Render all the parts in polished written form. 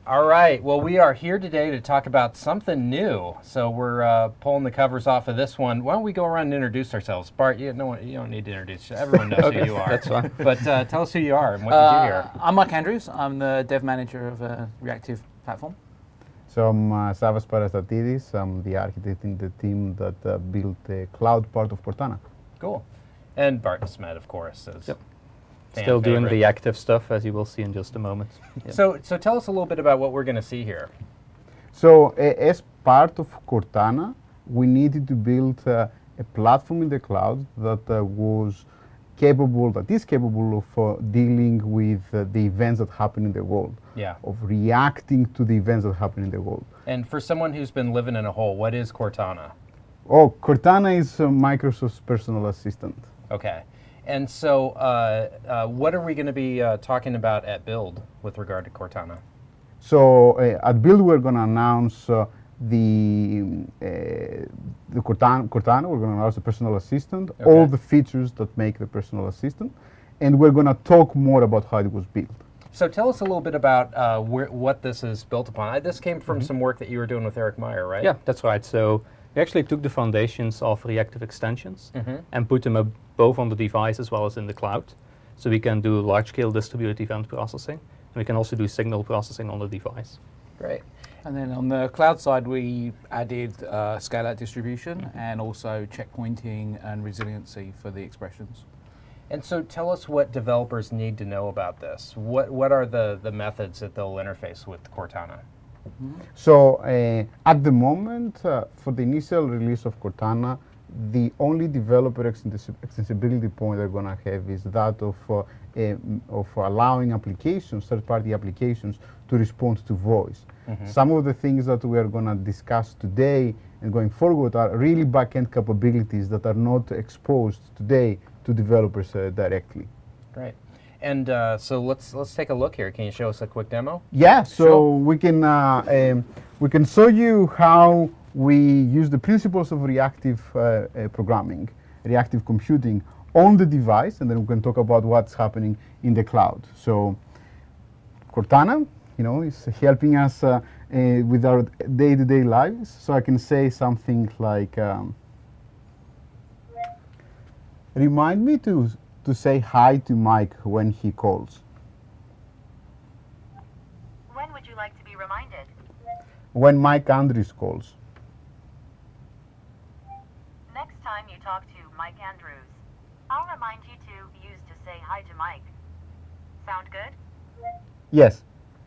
All right. Well, we are here today to talk about something new. So we're pulling the covers off of this one. Why don't we go around and introduce ourselves? Bart, you don't need to introduce. Everyone knows who you are. That's fine. But tell us who you are and what you do here. I'm Mike Andrews. I'm the dev manager of Reactive Platform. So I'm Savas Parastatidis. I'm the architect in the team that built the cloud part of Cortana. Cool. And Bart Smet, of course, is Still doing favorite. reactive stuff, as you will see in just a moment. Yep. So tell us a little bit about what we're going to see here. So as part of Cortana, we needed to build a platform in the cloud that is capable of dealing with the events that happen in the world, of reacting to the events that happen in the world. And for someone who's been living in a hole, what is Cortana? Oh, Cortana is Microsoft's personal assistant. Okay. And so what are we going to be talking about at Build with regard to Cortana? So at Build, we're going to announce the Cortana. We're going to announce the personal assistant, all the features that make the personal assistant, and we're going to talk more about how it was built. So tell us a little bit about what this is built upon. This came from some work that you were doing with Eric Meyer, right? Yeah, that's right. So we actually took the foundations of reactive extensions and put them up both on the device as well as in the cloud. So we can do large-scale distributed event processing, and we can also do signal processing on the device. Great. And then on the cloud side, we added scale-out distribution and also checkpointing and resiliency for the expressions. And so tell us what developers need to know about this. What are the methods that they'll interface with Cortana? So at the moment, for the initial release of Cortana, the only developer extensibility point they're going to have is that of allowing applications, third-party applications, to respond to voice. Some of the things that we are going to discuss today and going forward are really back-end capabilities that are not exposed today to developers directly. Great. And so let's take a look here. Can you show us a quick demo? Yeah. So we can show you how we use the principles of reactive programming, reactive computing on the device, and then we can talk about what's happening in the cloud. So Cortana, is helping us with our day-to-day lives. So I can say something like, remind me to say hi to Mike when he calls. When would you like to be reminded? When Mike Andrews calls. Next time you talk to Mike Andrews, I'll remind you to use to say hi to Mike. Sound good? Yes.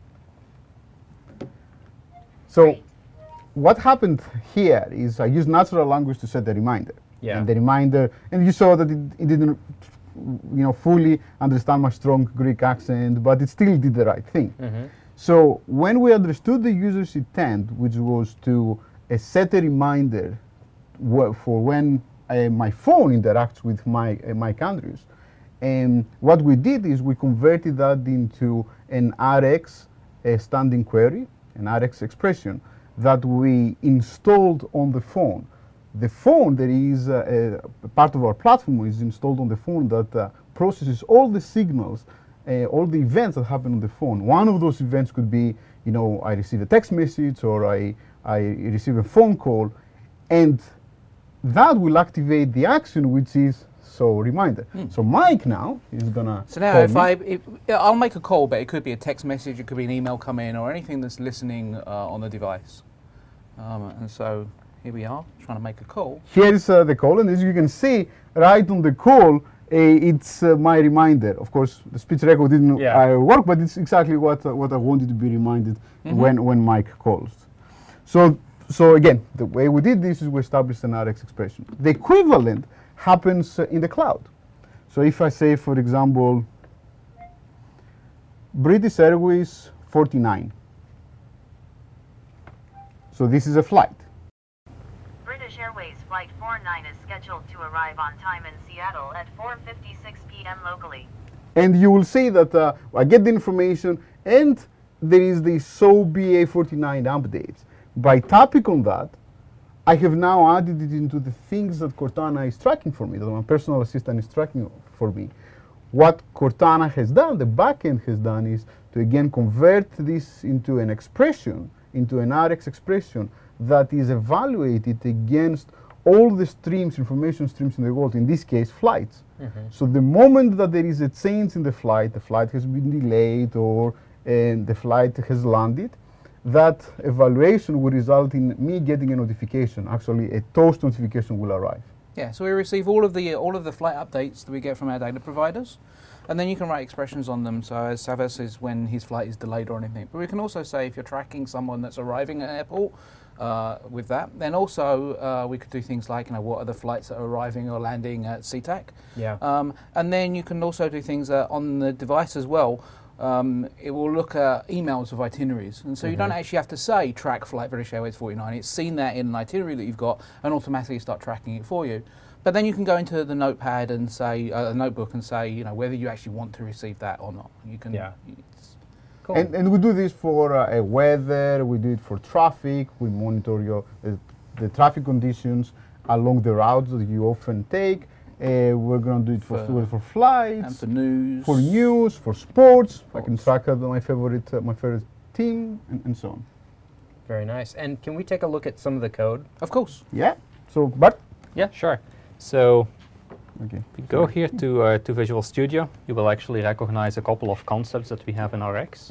So what happened here is I used natural language to set the reminder. Yeah. And the reminder, and you saw that it didn't fully understand my strong Greek accent, but it still did the right thing. So when we understood the user's intent, which was to set a reminder for when my phone interacts with Mike Andrews, and what we did is we converted that into an RX standing query, an RX expression that we installed on the phone. The phone, there is a part of our platform is installed on the phone that processes all the signals, all the events that happen on the phone. One of those events could be, I receive a text message or I receive a phone call, and that will activate the action, which is reminder. So Mike now is gonna. So now I'll make a call, but it could be a text message, it could be an email come in, or anything that's listening on the device. And so here we are, trying to make a call. Here's the call, and as you can see, right on the call, it's my reminder. Of course, the speech record didn't work, but it's exactly what I wanted to be reminded when Mike calls. So again, the way we did this is we established an RX expression. The equivalent happens in the cloud. So if I say, for example, British Airways 49. So this is a flight. British Airways Flight 49 is scheduled to arrive on time in Seattle at 4:56 p.m. locally. And you will see that I get the information, and there is the SO BA49 update. By tapping on that, I have now added it into the things that Cortana is tracking for me, that my personal assistant is tracking for me. What Cortana has done, the backend has done, is to again convert this into an expression, into an RX expression that is evaluated against all the streams, information streams in the world, in this case flights. So the moment that there is a change in the flight has been delayed or the flight has landed, that evaluation will result in me getting a notification. Actually, a toast notification will arrive. Yeah, so we receive all of the flight updates that we get from our data providers, and then you can write expressions on them. So as Savas says, when his flight is delayed or anything. But we can also say if you're tracking someone that's arriving at an airport with that, then also we could do things like, what are the flights that are arriving or landing at SeaTac? Yeah. And then you can also do things on the device as well. It will look at emails of itineraries, and so you don't actually have to say track flight British Airways 49. It's seen that in an itinerary that you've got and automatically start tracking it for you. But then you can go into the notepad and say a notebook and say whether you actually want to receive that or not. You can. Yeah. Cool. And we do this for weather. We do it for traffic. We monitor the traffic conditions along the routes that you often take. We're going to do it for flights, and for news, for sports. I can track my favorite team, and so on. Very nice. And can we take a look at some of the code? of course. Yeah. So, but Yeah, sure. So okay. if you go here to Visual Studio, you will actually recognize a couple of concepts that we have in RX.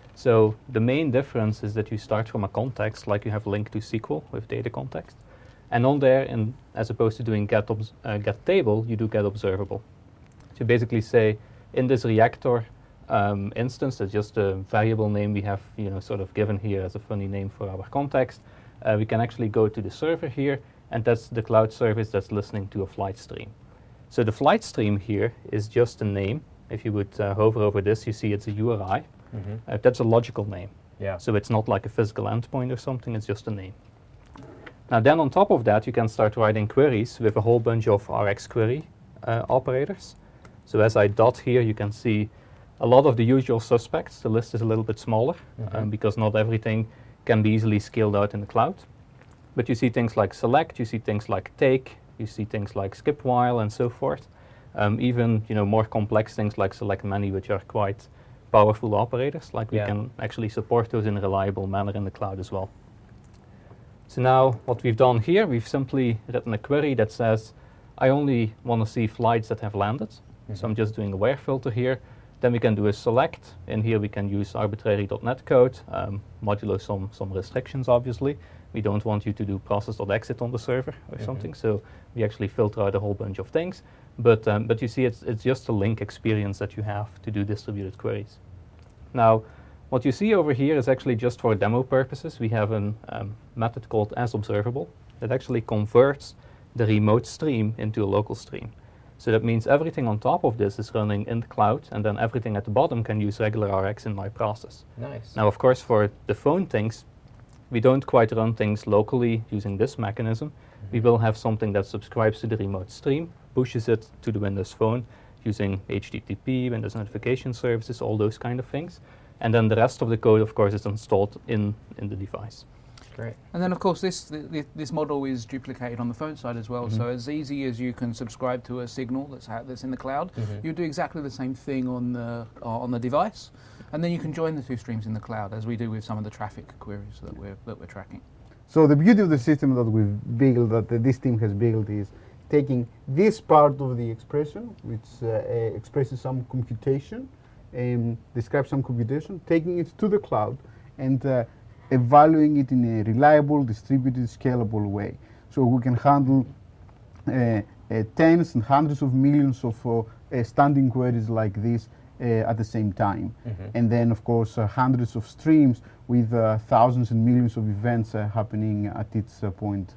So the main difference is that you start from a context, like you have link to SQL with data context. And on there, as opposed to doing get table, you do get observable. So you basically say, in this reactor instance, that's just a variable name we have sort of given here as a funny name for our context. We can actually go to the server here, and that's the cloud service that's listening to a flight stream. So the flight stream here is just a name. If you would hover over this, you see it's a URI. That's a logical name. Yeah. So it's not like a physical endpoint or something, it's just a name. Now then on top of that, you can start writing queries with a whole bunch of RX query operators. So as I dot here, you can see a lot of the usual suspects. The list is a little bit smaller because not everything can be easily scaled out in the cloud. But you see things like select, you see things like take, you see things like skip while and so forth. Even more complex things like select many, which are quite powerful operators. Like we can actually support those in a reliable manner in the cloud as well. So now what we've done here, we've simply written a query that says, I only want to see flights that have landed. So I'm just doing a where filter here. Then we can do a select. In here we can use arbitrary.NET code, modulo some restrictions obviously. We don't want you to do process.exit on the server or something. So we actually filter out a whole bunch of things. But you see it's just a link experience that you have to do distributed queries. Now, what you see over here is actually just for demo purposes. We have a method called asObservable that actually converts the remote stream into a local stream. So that means everything on top of this is running in the cloud, and then everything at the bottom can use regular RX in my process. Nice. Now, of course, for the phone things, we don't quite run things locally using this mechanism. We will have something that subscribes to the remote stream, pushes it to the Windows Phone using HTTP, Windows Notification Services, all those kind of things. And then the rest of the code, of course, is installed in the device. Great. And then, of course, this model is duplicated on the phone side as well. So as easy as you can subscribe to a signal that's in the cloud, you do exactly the same thing on the device, and then you can join the two streams in the cloud, as we do with some of the traffic queries that we're tracking. So the beauty of the system that we've built, that this team has built, is taking this part of the expression, which expresses some computation, describes some computation, taking it to the cloud, and evaluating it in a reliable, distributed, scalable way. So we can handle tens and hundreds of millions of standing queries like this at the same time. And then, of course, hundreds of streams with thousands and millions of events happening at each point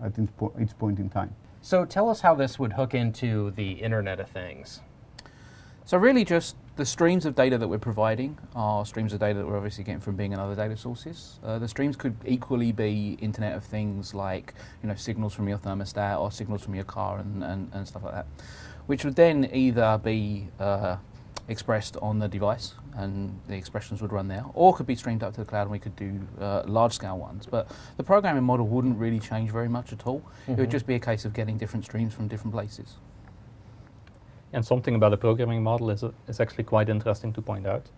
in time. So tell us how this would hook into the Internet of Things. So really just the streams of data that we're providing are streams of data that we're obviously getting from Bing and other data sources. The streams could equally be Internet of Things, like signals from your thermostat or signals from your car and stuff like that, which would then either be expressed on the device and the expressions would run there, or could be streamed up to the cloud and we could do large-scale ones. But the programming model wouldn't really change very much at all. It would just be a case of getting different streams from different places. And something about the programming model is actually quite interesting to point out.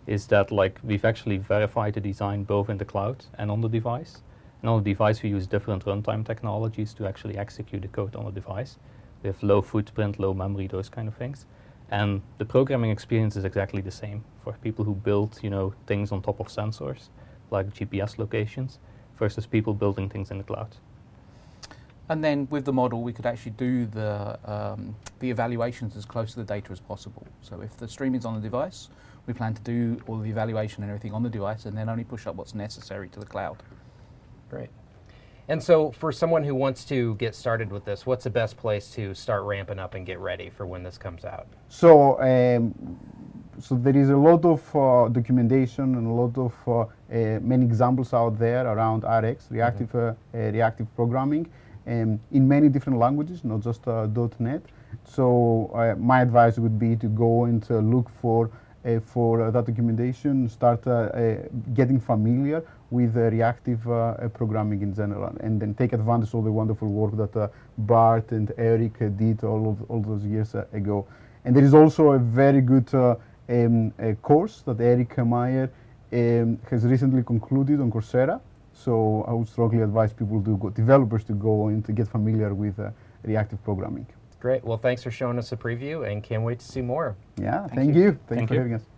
is that like we've actually verified the design both in the cloud and on the device. And on the device we use different runtime technologies to actually execute the code on the device. We have low footprint, low memory, those kind of things. And the programming experience is exactly the same for people who build, things on top of sensors, like GPS locations, versus people building things in the cloud. And then with the model, we could actually do the evaluations as close to the data as possible. So if the streaming's on the device, we plan to do all the evaluation and everything on the device, and then only push up what's necessary to the cloud. Great. And so for someone who wants to get started with this, what's the best place to start ramping up and get ready for when this comes out? So, so there is a lot of documentation and a lot of many examples out there around RX, reactive programming, in many different languages, not just .NET. So my advice would be to go and look for that documentation, start getting familiar with reactive programming in general, and then take advantage of the wonderful work that Bart and Eric did all those years ago. And there is also a very good course that Eric Meyer has recently concluded on Coursera. So I would strongly advise people developers to go and to get familiar with reactive programming. Great. Well, thanks for showing us a preview, and can't wait to see more. Yeah, thank you. Thanks Thank for you. having us.